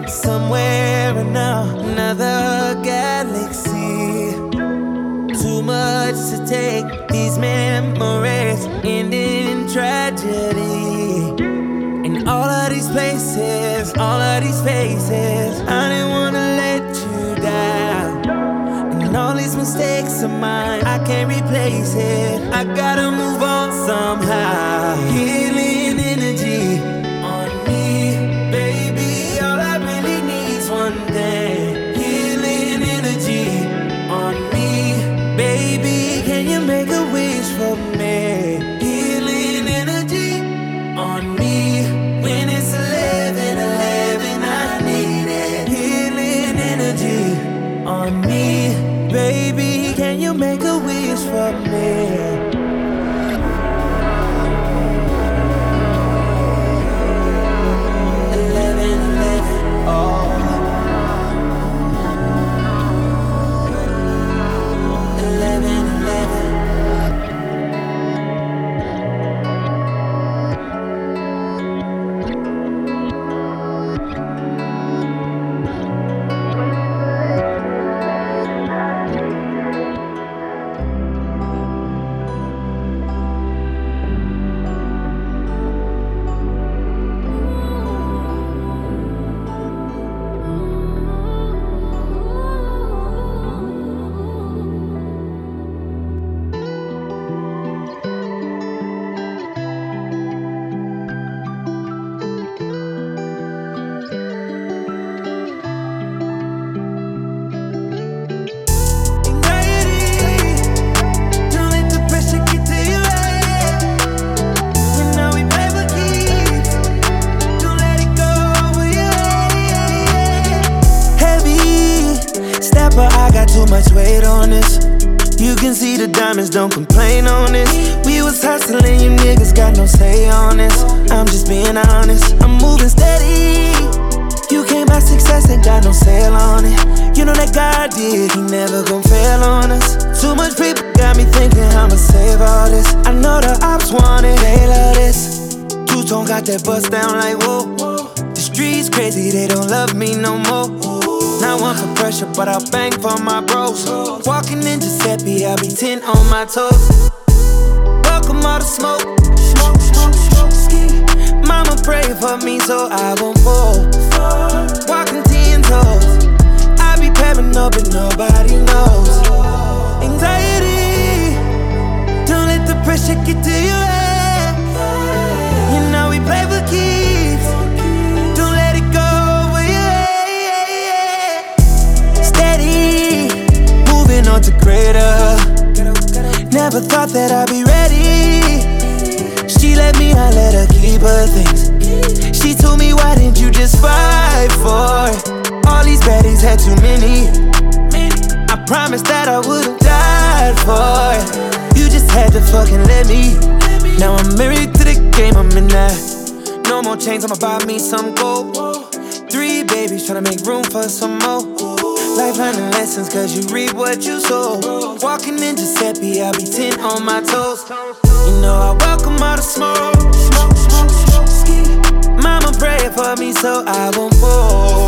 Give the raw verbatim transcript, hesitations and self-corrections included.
somewhere in another galaxy. Too much to take, these memories end in tragedy. In all of these places, all of these faces, I didn't wanna let you down. And all these mistakes of mine, I can't replace it. I gotta move on somehow. Healing energy on me, baby. All I really need's one thing. Healing energy on me, baby. Can you make a wish for me? Healing energy on me. When it's eleven eleven, I need it. Healing energy on me, baby. Can you make a wish for me? I got too much weight on this. You can see the diamonds, don't complain on this. We was hustling, you niggas got no say on this. I'm just being honest, I'm moving steady. You came by success, ain't got no sale on it. You know that God did, he never gon' fail on us. Too much people got me thinking I'ma save all this. I know the ops want it, they love this. Two-tone got that bust down like whoa. The streets crazy, they don't love me no more. Not one for pressure, but I'll bang for my bros. Walking in Giuseppe, I'll be ten on my toes. Welcome all the smoke. Smoke, smoke, smoke, ski. Mama pray for me so I won't fall. Walking ten toes. I be pairing up and nobody knows. Anxiety, don't let the pressure get to your head. You know we play for keeps. Don't let it go. On to greater. Never thought that I'd be ready. She let me, I let her keep her things. She told me, why didn't you just fight for it? All these baddies had too many. I promised that I would've died for it. You just had to fucking let me. Now I'm married to the game, I'm in that. No more chains, I'ma buy me some gold. Three babies, tryna make room for some more. Life learning lessons, cause you reap what you sow. Walking in Giuseppe, I'll be ten on my toes. You know I welcome all the smoke. Smoke, smoke, smoke, ski. Mama pray for me so I won't fall.